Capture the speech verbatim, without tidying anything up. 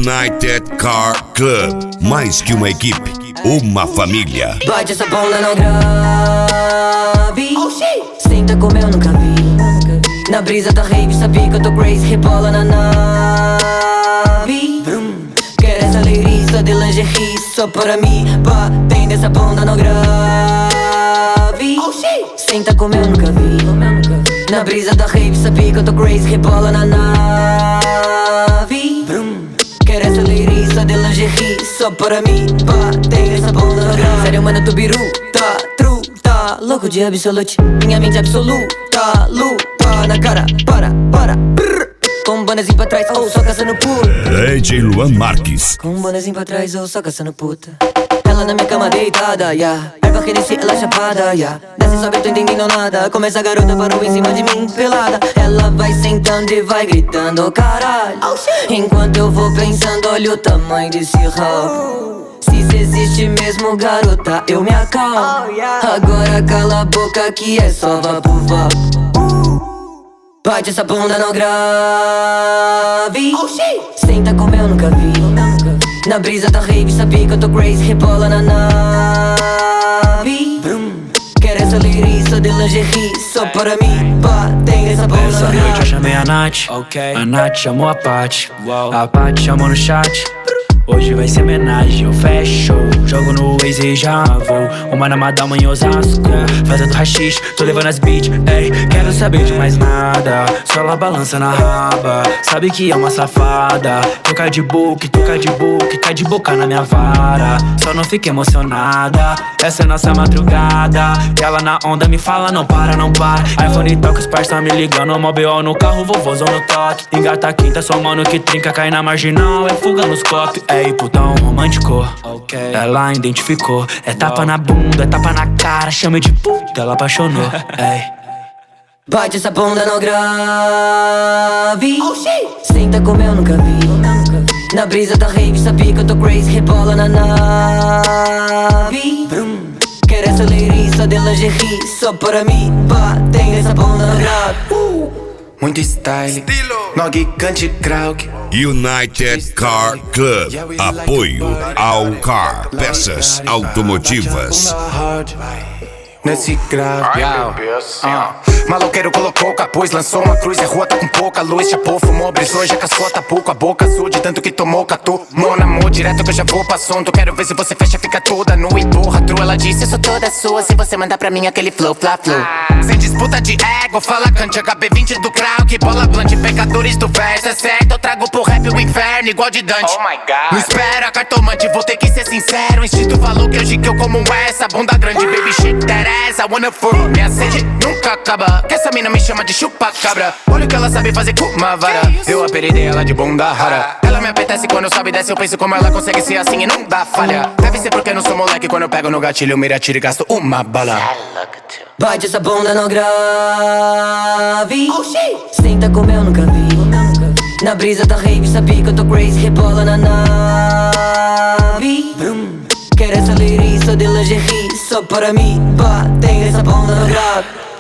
United Car Club, mais que uma equipe, uma família. Bate essa bunda no grave. Senta como eu nunca vi. Na brisa da rave, sabia que eu tô crazy. Rebola na nave. Quer essa leiriça de lingerie só para mim. Batendo essa bunda no grave. Senta como eu nunca vi. Na brisa da rave, sabia que eu tô crazy. Rebola na nave. Quer essa leiriça de lingerie só para mim. Batendo essa bunda no grave. Sério, mano, tu biru, tá, tru, tá louco de absolute. Minha mente absoluta, luta na cara, para, para, brrr. Com um bonezinho pra trás, ou oh, só caçando puta. D J Luan Marques. Com um bonezinho pra trás, ou oh, só caçando puta. Ela na minha cama deitada, yeah. Erva que nesse, ela chapada, yeah. Desce, sobe, eu tô entendendo nada. Começa a garota, parou em cima de mim, pelada. Ela vai sentando e vai gritando, caralho. Enquanto eu vou pensando, olha o tamanho desse rabo. Se isso existe mesmo, garota, eu me acalmo. Agora cala a boca que é só vapo vapo. Bate essa bunda no grave. Senta como eu nunca vi. Na brisa da rave, sabia que eu tô crazy. Rebola na nave. Quer essa leiriça de lingerie só para mim. Batendo essa bunda no grave. Essa noite eu chamei a Nath, okay. A Nath chamou a Paty, a Paty chamou no chat. Hoje vai ser homenagem, eu fecho. Jogo no Waze e já vou. Uma na Madalma em Osasco, fazendo rachixe, tô levando as beats. Ei, quero saber de mais nada. Só ela balança na raba. Sabe que é uma safada. Toca de book, toca de book, cai de boca na minha vara. Só não fica emocionada. Essa é nossa madrugada. E ela na onda me fala, não para, não para. iPhone toca, os pais tá me ligando. Mó B O no carro, vovôzão no toque. Engata a quinta, só mano que trinca. Cai na marginal, é fuga nos copos. Ei, putão romântico, okay. Ela identificou. É tapa na bunda, é tapa na cara. Chama de puta, ela apaixonou. Ei. Bate essa bunda no grave. Senta como eu nunca vi. Na brisa da rave, sabia que eu tô crazy. Rebola na nave. Quer essa leiriça de lingerie só para mim. Batendo essa bunda no grave. Muito style, no gigante Krauk. United Car Club, apoio ao Car, peças automotivas. Nesse grave, uh. Maloqueiro colocou o capuz, lançou uma cruz. A rua tá com pouca luz, chapou, fumou, brisou, já cascou, tá pouco. A boca azul de tanto que tomou, catou. Mon amor, direto que eu já vou pra som. Quero ver se você fecha, fica toda nua e porra. True, ela disse, eu sou toda sua. Se você mandar pra mim aquele flow, fla, flow. Sem disputa de ego, fala cante, H B vinte do Krauk. Bola blante, pecadores do verso. É certo, eu trago pro rap o inferno, igual de Dante. Oh my God. Não espera, cartomante, vou ter que ser sincero. O instinto falou que hoje que eu como essa. Bunda grande, baby shit that ass. I wanna fuck, minha sede nunca acaba. Que essa mina me chama de chupa-cabra. Olha o que ela sabe fazer com uma vara. Eu apelidei ela de bunda rara. Ela me apetece quando sobe e desce. Eu penso como ela consegue ser assim e não dá falha. Deve ser porque eu não sou moleque. Quando eu pego no gatilho, eu miro, atiro e gasto uma bala. Bate essa bunda no grave. Senta como eu nunca vi. Na brisa da rave, sabia que eu tô crazy. Rebola na nave. Quer essa leiriça de lingerie só para mim. Batendo essa bunda no grave.